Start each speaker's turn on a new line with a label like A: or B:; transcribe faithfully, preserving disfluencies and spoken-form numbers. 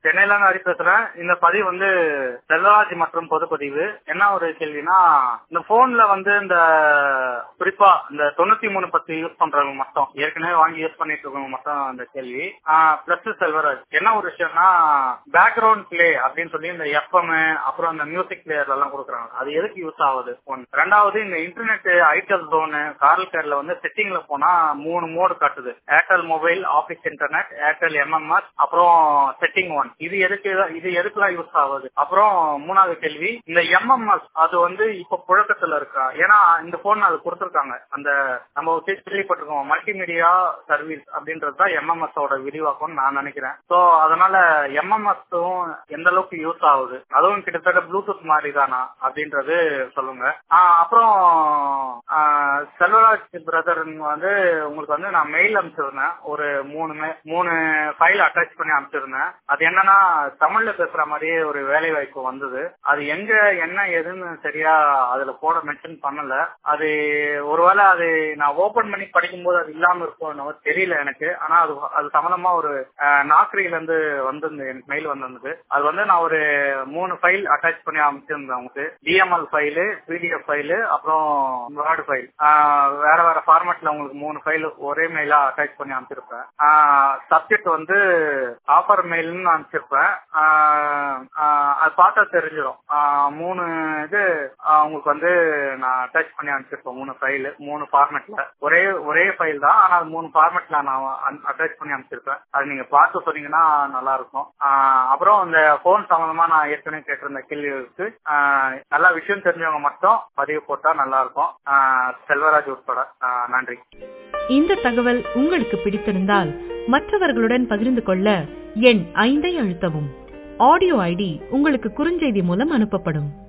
A: சென்னையில இருந்து ஹரி பேசுறேன். இந்த பதிவு வந்து செல்வராஜ் மற்றும் பொதுப்பதிவு. என்ன ஒரு கேள்வினா, இந்த போன்ல வந்து இந்த குறிப்பா இந்த தொண்ணூத்தி மூணு பத்து யூஸ் பண்றவங்க மட்டும், ஏற்கனவே வாங்கி யூஸ் பண்ணிட்டு இருக்கவங்க மட்டும் இந்த கேள்வி. பிளஸ் செல்வராஜ் என்ன ஒரு விஷயம்னா, பேக்ரவுண்ட் பிளே அப்படின்னு சொல்லி இந்த எஃப்எம் அப்புறம் இந்த மியூசிக் பிளேயர்ல எல்லாம் கொடுக்குறாங்க. அது எதுக்கு யூஸ் ஆகுது? ஒன்று. ரெண்டாவது, இந்த இன்டர்நெட் ஐட்டல் ஜோனு கார்ல் கேர்ல வந்து செட்டிங்ல போனா மூணு மோடு காட்டுது. Airtel mobile, office internet, Airtel MMS, அப்புறம் செட்டிங் ஒன். இது எதுக்கு இது எதுக்குலாம் யூஸ் ஆகுது? அப்புறம் மூணாவது கேள்வி, இந்த எம்எம்எஸ் அது வந்து இப்ப புழக்கத்துல இருக்கா? ஏன்னா இந்த போன் அது கொடுத்திருக்காங்க, அந்த நம்ம கேள்விப்பட்டிருக்கோம் மல்டிமீடியா சர்வீஸ் அப்படின்றது தான் எம்எம்எஸ் ஓட விரிவாக்கம் நான் நினைக்கிறேன். சோ அதனால எம்எம்எஸும் எந்த அளவுக்கு யூஸ் ஆகுது, அதுவும் கிட்டத்தட்ட ப்ளூடூத் மாதிரி தானா அப்படின்றது சொல்லுங்க. அப்புறம் செல்வராஜ் பிரதர் வந்து உங்களுக்கு வந்து நான் மெயில் அனுப்பிச்சிருந்தேன், ஒரு மூணு மூணு ஃபைல் அட்டாச் பண்ணி அனுப்பிச்சிருந்தேன். அது என்னன்னா, தமிழ்ல பேசுற மாதிரியே ஒரு வேலை வாய்ப்பு வந்தது. அது எங்க என்ன ஏதுன்னு சரியா அதுல போட மென்ஷன் பண்ணல. அது ஒருவேளை அது நான் ஓபன் பண்ணி படிக்கும் போது அது இல்லாம இருக்கும் தெரியல எனக்கு. ஆனா அது அது சம்பந்தமா ஒரு நாக்கரியில இருந்து வந்திருந்தது, எனக்கு மெயில் வந்திருந்தது. அது வந்து நான் ஒரு மூணு ஃபைல் அட்டாச் பண்ணி அமைச்சிருந்தேன் உங்களுக்கு. டிஎம்எல் ஃபைலு, பிடிஎஃப் ஃபைலு, அப்புறம் வேர்டு ஃபைல், வேற வேற ஃபார்மேட்ல உங்களுக்கு மூணு ஃபைல் ஒரே மெயிலா அட்டாச் பண்ணி அமைச்சிருப்பேன். சப்ஜெக்ட் வந்து ஆஃபர் மெயில்னு அனுப்பிச்சிருப்பேன். அது பார்த்தா தெரிஞ்சிடும். மூணு இது உங்களுக்கு வந்து நான் அட்டாச் பண்ணி அனுப்பிச்சிருப்பேன். மூணு ஃபைல் மூணு ஃபார்மேட்ல, ஒரே ஒரே ஃபைல் தான், ஆனா மூணு ஃபார்மேட்ல நான் அட்டாச் பண்ணி அனுப்பிச்சிருப்பேன். அது நீங்க பார்த்து சொன்னீங்கன்னா நல்லா இருக்கும். அப்புறம் இந்த போன் சம்பந்தமா நான் ஏற்கனவே கேட்டிருந்த கேள்விகளுக்கு நல்ல விஷயம் தெரிஞ்சவங்க மட்டும் பதிவு போட்டா நல்லா இருக்கும், செல்வராஜ் உட்பட. நன்றி.
B: இந்த தகவல் உங்களுக்கு பிடித்திருந்தால் மற்றவர்களுடன் பகிர்ந்து கொள்ள எண் ஐந்தை அழுத்தவும். ஆடியோ ஐடி உங்களுக்கு குறுஞ்செய்தி மூலம் அனுப்பப்படும்.